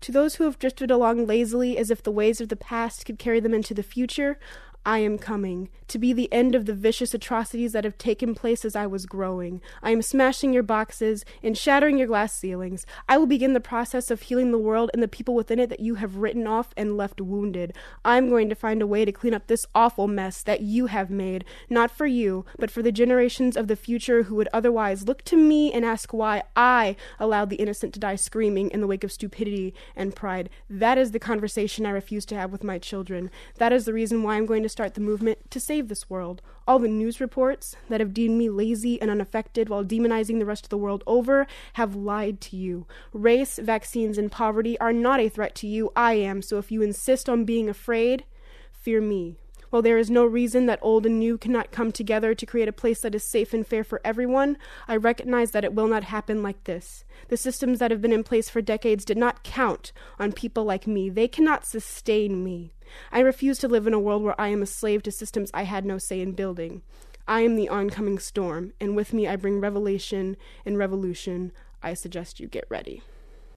To those who have drifted along lazily as if the ways of the past could carry them into the future, I am coming, to be the end of the vicious atrocities that have taken place as I was growing. I am smashing your boxes and shattering your glass ceilings. I will begin the process of healing the world and the people within it that you have written off and left wounded. I'm going to find a way to clean up this awful mess that you have made, not for you, but for the generations of the future who would otherwise look to me and ask why I allowed the innocent to die screaming in the wake of stupidity and pride. That is the conversation I refuse to have with my children. That is the reason why I'm going to start the movement to save this world. All the news reports that have deemed me lazy and unaffected while demonizing the rest of the world over have lied to you. Race, vaccines, and poverty are not a threat to you. I am. So if you insist on being afraid, fear me. While there is no reason that old and new cannot come together to create a place that is safe and fair for everyone, I recognize that it will not happen like this. The systems that have been in place for decades did not count on people like me. They cannot sustain me. I refuse to live in a world where I am a slave to systems I had no say in building. I am the oncoming storm, and with me I bring revelation and revolution. I suggest you get ready.